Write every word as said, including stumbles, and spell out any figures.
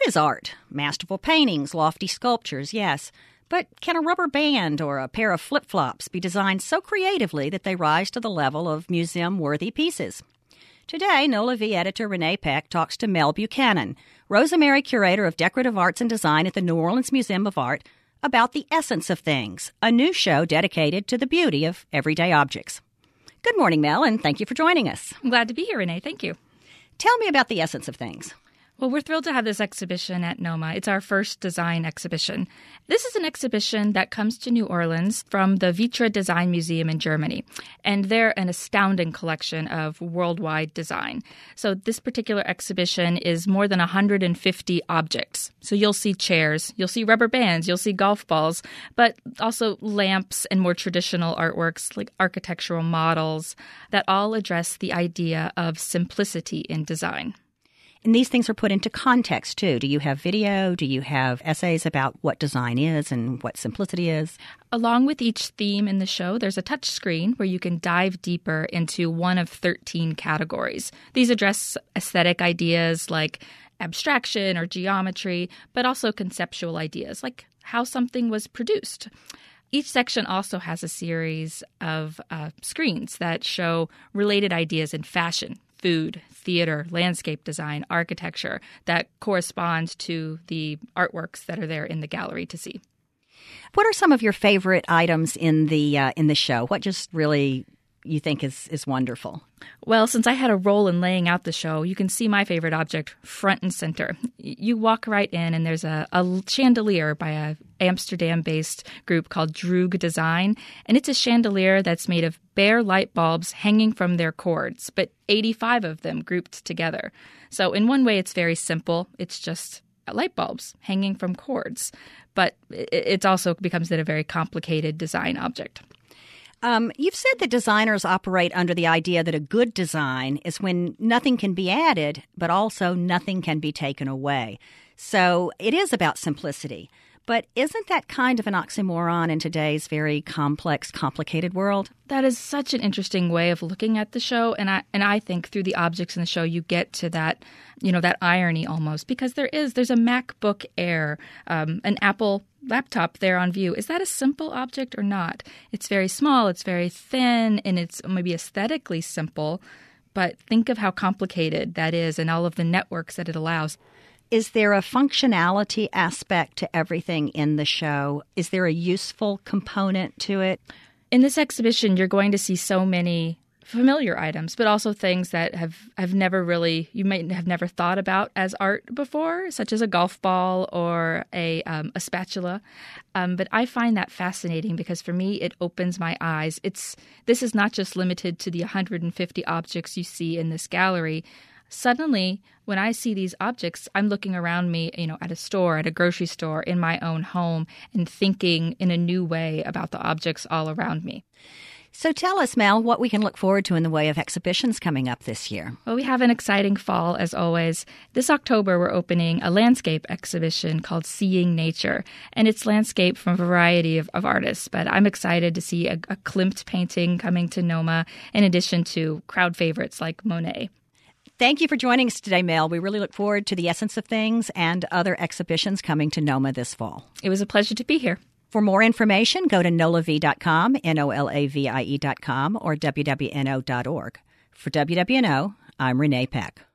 What is art? Masterful paintings, lofty sculptures, yes. But can a rubber band or a pair of flip-flops be designed so creatively that they rise to the level of museum-worthy pieces? Today, NOLA V editor Renee Peck talks to Mel Buchanan, Rosemary Curator of Decorative Arts and Design at the New Orleans Museum of Art, about The Essence of Things, a new show dedicated to the beauty of everyday objects. Good morning, Mel, and thank you for joining us. I'm glad to be here, Renee. Thank you. Tell me about The Essence of Things. Well, we're thrilled to have this exhibition at NOMA. It's our first design exhibition. This is an exhibition that comes to New Orleans from the Vitra Design Museum in Germany, and they're an astounding collection of worldwide design. So this particular exhibition is more than one hundred fifty objects. So you'll see chairs, you'll see rubber bands, you'll see golf balls, but also lamps and more traditional artworks like architectural models that all address the idea of simplicity in design. And these things are put into context, too. Do you have video? Do you have essays about what design is and what simplicity is? Along with each theme in the show, there's a touch screen where you can dive deeper into one of thirteen categories. These address aesthetic ideas like abstraction or geometry, but also conceptual ideas like how something was produced. Each section also has a series of uh, screens that show related ideas in fashion, food, theater, landscape design, architecture that correspond to the artworks that are there in the gallery to see. What are some of your favorite items in the uh, in the show? What just really you think is, is wonderful? Well, since I had a role in laying out the show, you can see my favorite object front and center. You walk right in and there's a, a chandelier by a Amsterdam-based group called Droog Design, and it's a chandelier that's made of bare light bulbs hanging from their cords, but eighty-five of them grouped together. So in one way, it's very simple. It's just light bulbs hanging from cords, but it also becomes then a very complicated design object. Um, you've said that designers operate under the idea that a good design is when nothing can be added, but also nothing can be taken away. So it is about simplicity. But isn't that kind of an oxymoron in today's very complex, complicated world? That is such an interesting way of looking at the show. And I and I think through the objects in the show, you get to that, you know, that irony almost, because there is, there's a MacBook Air, um, an Apple laptop there on view. Is that a simple object or not? It's very small, it's very thin, and it's maybe aesthetically simple. But think of how complicated that is and all of the networks that it allows. Is there a functionality aspect to everything in the show? Is there a useful component to it? In this exhibition, you're going to see so many familiar items, but also things that have, have never really, you might have never thought about as art before, such as a golf ball or a, um, a spatula. Um, but I find that fascinating because for me, it opens my eyes. It's this is not just limited to the one hundred fifty objects you see in this gallery. Suddenly, when I see these objects, I'm looking around me, you know, at a store, at a grocery store, in my own home, and thinking in a new way about the objects all around me. So tell us, Mel, what we can look forward to in the way of exhibitions coming up this year. Well, we have an exciting fall, as always. This October, we're opening a landscape exhibition called Seeing Nature, and it's landscape from a variety of, of artists. But I'm excited to see a, a Klimt painting coming to NOMA, in addition to crowd favorites like Monet. Thank you for joining us today, Mel. We really look forward to The Essence of Things and other exhibitions coming to NOMA this fall. It was a pleasure to be here. For more information, go to nola v dot com, N O L A V I E dot com, or W W N O dot org. For W W N O, I'm Renee Peck.